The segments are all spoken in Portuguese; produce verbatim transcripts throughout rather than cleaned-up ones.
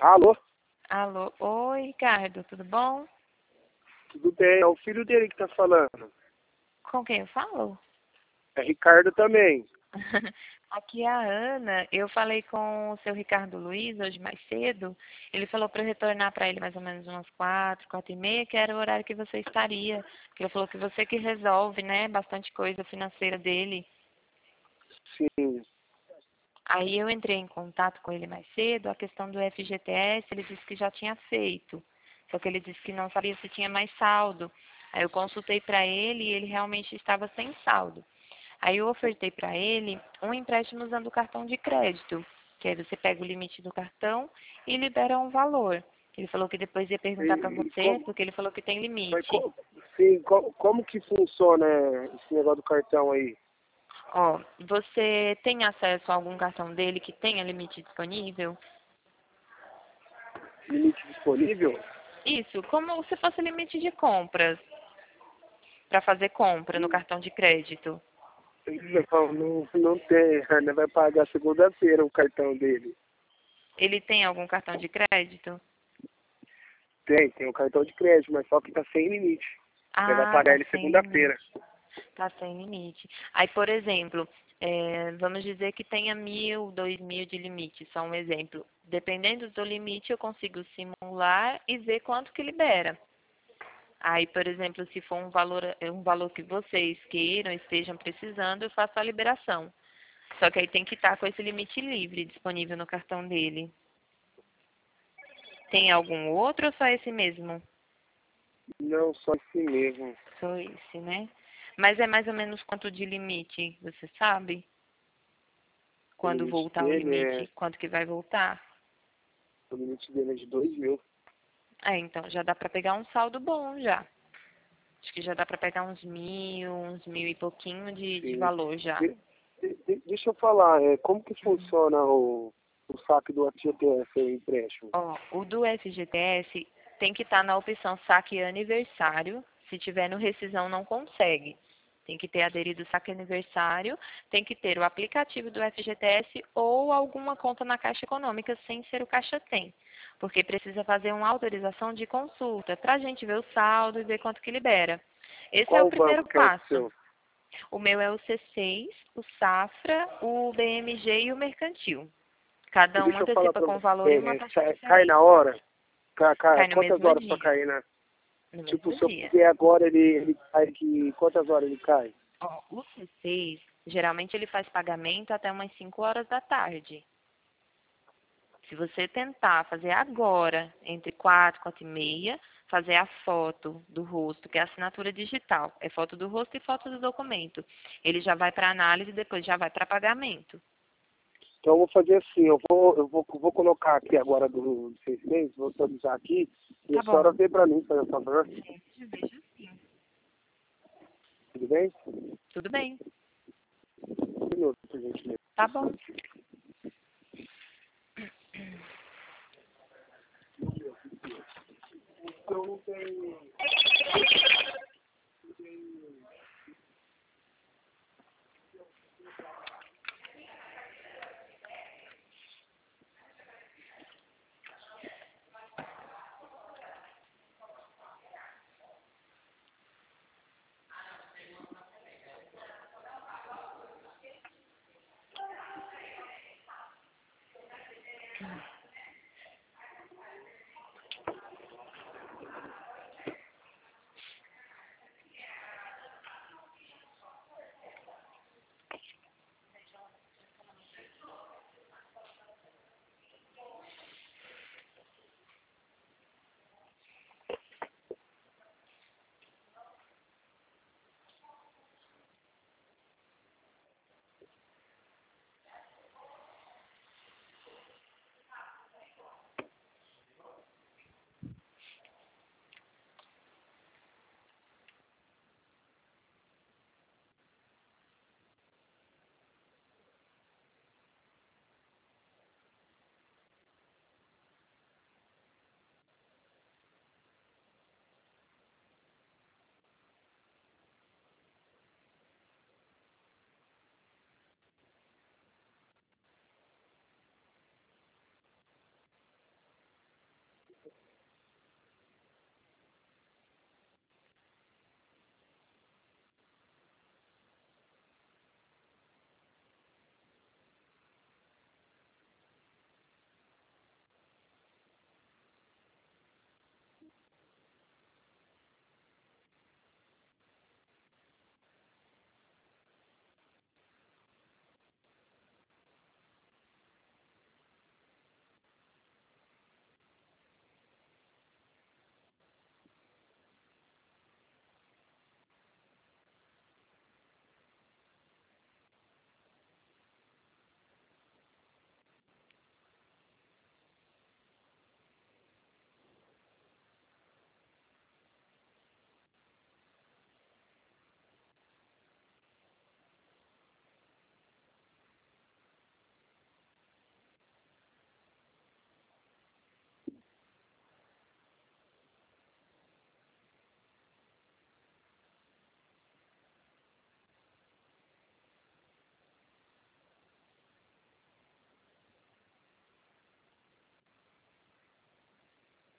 Alô? Alô, oi Ricardo, tudo bom? Tudo bem? É o filho dele que tá falando. Com quem eu falo? É Ricardo também. Aqui é a Ana, eu falei com o seu Ricardo Luiz hoje mais cedo, ele falou para eu retornar para ele mais ou menos umas quatro, quatro e meia, que era o horário que você estaria, porque ele falou que você que resolve, né, bastante coisa financeira dele. Sim. Aí eu entrei em contato com ele mais cedo, a questão do F G T S, ele disse que já tinha feito, só que ele disse que não sabia se tinha mais saldo. Aí eu consultei para ele e ele realmente estava sem saldo. Aí eu ofertei para ele um empréstimo usando o cartão de crédito, que aí você pega o limite do cartão e libera um valor. Ele falou que depois ia perguntar para E, e você, como, porque ele falou que tem mas limite. co- sim, co- como que funciona esse negócio do cartão aí? Ó, você tem acesso a algum cartão dele que tenha limite disponível? Limite disponível? Isso, como se fosse limite de compras, para fazer compra no cartão de crédito. Não, não, não tem. Ainda vai pagar segunda-feira o cartão dele. Ele tem algum cartão de crédito? Tem, tem o cartão de crédito, mas só que tá sem limite. Ele vai Ah, pagar tá ele sem segunda-feira. limite. Tá sem limite. Aí, por exemplo, é, vamos dizer que tenha mil, dois mil de limite, só um exemplo. Dependendo do limite, eu consigo simular e ver quanto que libera. Aí, por exemplo, se for um valor, um valor que vocês queiram, estejam precisando, eu faço a liberação. Só que aí tem que estar com esse limite livre disponível no cartão dele. Tem algum outro ou só esse mesmo? Não, só esse mesmo. Só esse, né? Mas é mais ou menos quanto de limite, você sabe? O Quando limite voltar o dele é. limite, quanto que vai voltar? O limite dele é de dois mil. É, então já dá para pegar um saldo bom já. Acho que já dá para pegar uns mil, uns mil e pouquinho de, de Sim. valor já. De- de- deixa eu falar, é, como que Hum. funciona o, o saque do F G T S, o empréstimo? Ó, o do F G T S tem que estar na opção saque aniversário. Se tiver no rescisão, não consegue. Tem que ter aderido o saque aniversário, tem que ter o aplicativo do F G T S ou alguma conta na Caixa Econômica, sem ser o Caixa Tem. Porque precisa fazer uma autorização de consulta para a gente ver o saldo e ver quanto que libera. Esse é o Qual o primeiro banco que é o passo. seu? O meu é o C seis, o Safra, o B M G e o Mercantil. Cada um Deixa eu falar antecipa pra com você, valor e uma é, taxa cai, cai na diferente. hora? Cai, cai- Cai no quantas mesmo horas pra dia. cair, né? No Tipo, mesmo se eu dia. fizer agora, ele, ele cai que. Quantas horas ele cai? Ó, o C seis, geralmente ele faz pagamento até umas cinco horas da tarde. Se você tentar fazer agora, entre quatro, quatro e meia, fazer a foto do rosto, que é a assinatura digital. É foto do rosto e foto do documento. Ele já vai para análise e depois já vai para pagamento. Então eu vou fazer assim, eu vou, eu vou, vou colocar aqui agora do do seis meses, vou atualizar aqui, e a Tá bom. senhora vê pra mim, por favor. Veja, veja sim. Tudo bem? Tudo bem. Um minuto, por gentileza. Tá bom. Então não tem.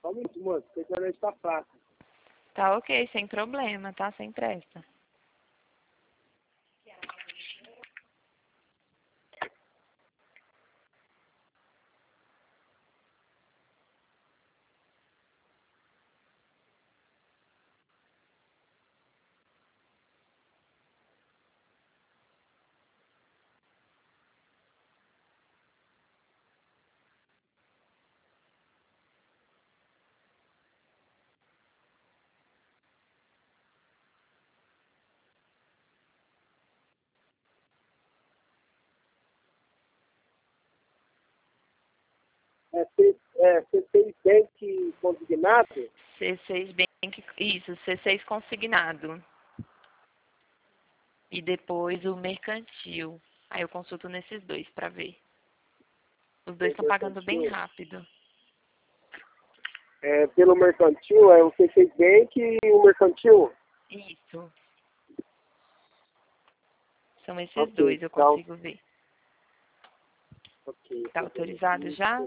Só um minuto, moço, porque a internet tá fraca. Tá ok, sem problema, tá? Sem pressa. É, C, é C seis Bank consignado? C seis Bank, isso, C seis consignado. E depois o mercantil. Aí eu consulto nesses dois pra ver. Os dois estão pagando bem rápido. É, pelo mercantil, é o C seis Bank e o mercantil? Isso. São esses Ok, dois, eu tá. consigo ver. Ok. Tá autorizado já?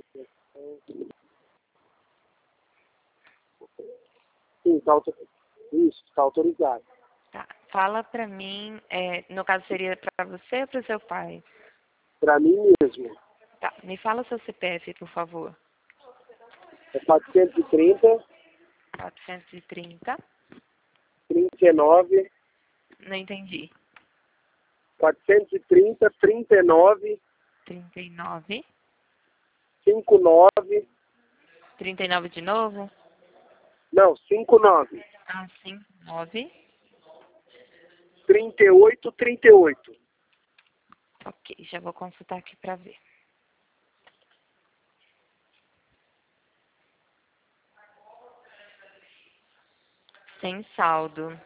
Sim, tá autorizado. Isso, tá autorizado. Tá. Fala pra mim, é, no caso seria pra você ou pro seu pai? Pra mim mesmo. Tá. Me fala o seu C P F, por favor. É quatrocentos e trinta, quatrocentos e trinta. trinta e nove, Não entendi. quatrocentos e trinta, trinta e nove, trinta e nove. cinquenta e nove, trinta e nove de novo? não, cinquenta e nove, Ah, sim. nove. trinta e oito, trinta e oito. Ok, já vou consultar aqui pra ver. Sem saldo.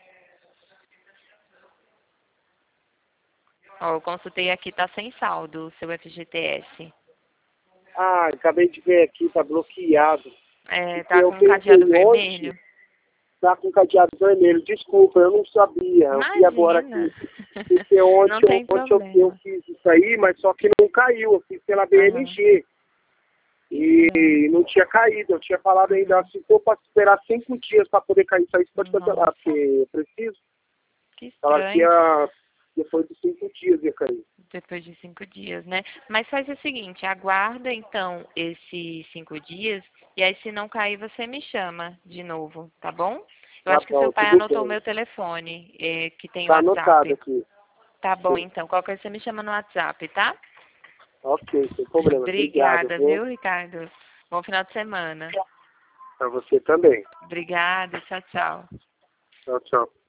Ó, eu consultei aqui, tá sem saldo o seu F G T S. Ah, acabei de ver aqui, tá bloqueado. É, Porque tá eu com um pensei cadeado ontem, vermelho? tá com cadeado vermelho. Desculpa, eu não sabia. Eu vi agora Imagina. aqui. Porque ontem, Não tem ontem eu, eu problema. fiz isso aí, mas só que não caiu. Eu fiz pela B M Aham. G. Sim. E não tinha caído. Eu tinha falado ainda, se for para esperar cinco dias para poder cair isso aí, você pode cancelar, Nossa, porque eu preciso. que Falaram que estranho. ia, depois de cinco dias ia cair. Depois de cinco dias, né? Mas faz o seguinte, aguarda então esses cinco dias e aí se não cair você me chama de novo, tá bom? Eu Tá acho que seu bom, pai tudo anotou o bem. meu telefone, eh, que tem o Tá anotado WhatsApp. aqui. Tá bom, Sim. então. Qualquer coisa você me chama no WhatsApp, tá? Ok, sem problema. Obrigado, Obrigada, viu? viu, Ricardo? Bom final de semana. Pra você também. Obrigada, tchau, tchau. Tchau, tchau.